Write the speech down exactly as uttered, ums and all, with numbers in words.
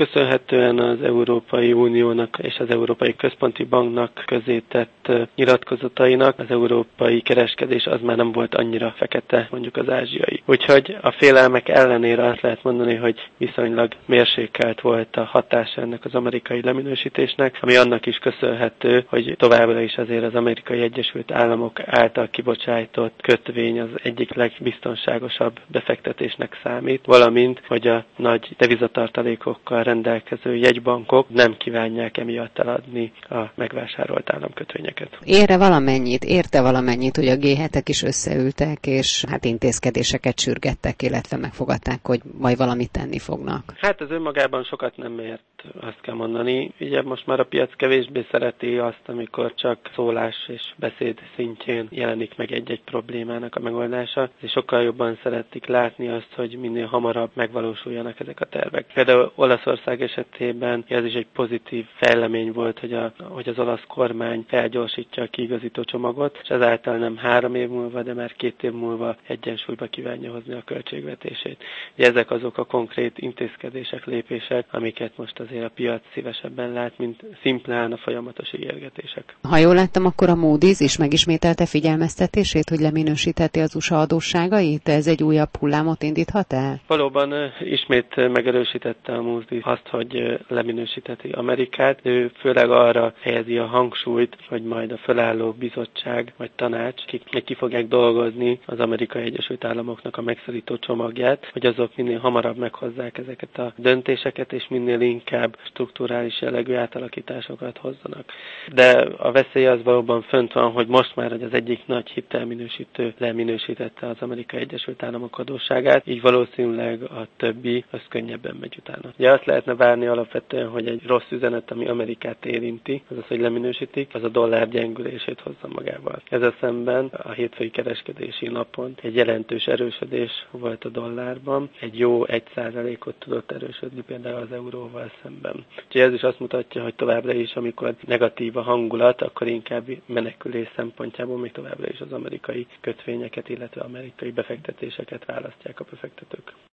köszönhetően az Európai Uniónak és az Európai Központi Banknak közé tett nyilatkozatainak az európai kereskedés az már nem volt annyira fekete, mondjuk az ázsiai. Úgyhogy a félelmek ellenére azt lehet mondani, hogy viszonylag mérsékelt volt a hatása ennek az amerikai leminősítésnek, ami annak is köszönhető, hogy továbbra is azért az Amerikai Egyesült Államok által kibocsájtott kötvény az egyik legbiztonságosabb befektetésnek számít, valamint, hogy a nagy devizatartalékokkal rendelkező jegybankok nem kívánják emiatt eladni a megvásárolt államkötvényeket. Ére valamennyit, érte valamennyit, hogy a gé hetek is összeültek, és hát intézkedéseket sürgettek, illetve megfogadták, hogy majd valamit tenni fognak. Hát ez önmagában sokat nem ért, azt kell mondani. Ugye most már a piac kevésbé szereti azt, amikor csak szólás és beszéd szintjén jelenik meg egy-egy problémának a megoldása, és sokkal jobban szeretik látni azt, hogy minél hamarabb megvalósuljanak ezek a tervek. Például Olaszország esetében ez is egy pozitív fejlemény volt, hogy, a, hogy az olasz kormány felgyorsítja a kiigazító csomagot, és ezáltal nem három év múlva, de már két év múlva egyensúlyba kívánja hozni a költségvetését. Ugye ezek azok a konkrét intézkedések, lépések, amiket most azért a piac szívesebben lát, mint szimplán a folyamatos ígérgetések. Ha jól láttam, akkor a Moody's is megismételte figyelmeztetését, hogy leminősítheti az u es á adósságait? Ez egy újabb hullámot indíthat el? Valóban ismét megerősítette a Moody's azt, hogy leminősítheti Amerikát. Ő főleg arra helyezi a hangsúlyt, hogy majd a fölálló bizottság vagy tanács, ki, ki fogják dolgozni az Amerikai Egyesült Államoknak a megszorító csomagját, hogy azok minél hamarabb meghozzák ezeket a döntéseket, és minél inkább strukturális jellegű átalakításokat hozzanak. De a veszély az valóban fönt van, hogy most már hogy az egyik nagy hitelminősítő leminősítette az Amerikai Egyesült Államok adósságát, így valószínűleg a többi az könnyebben megy utána. Ugye azt lehetne várni alapvetően, hogy egy rossz üzenet, ami Amerikát érinti, az az, hogy leminősítik, az a dollár gyengülését hozza magával. Ezzel szemben a hétfői kereskedési napon egy jelentős erősödés volt a dollárban, egy jó egy százalékot tudott erősödni például az euróval szemben. Úgyhogy ez is azt mutatja, hogy továbbra is, amikor negatív a hangulat, akkor inkább menekülés szempontjából még továbbra is az amerikai kötvényeket, illetve amerikai befektetéseket választják a befektetők.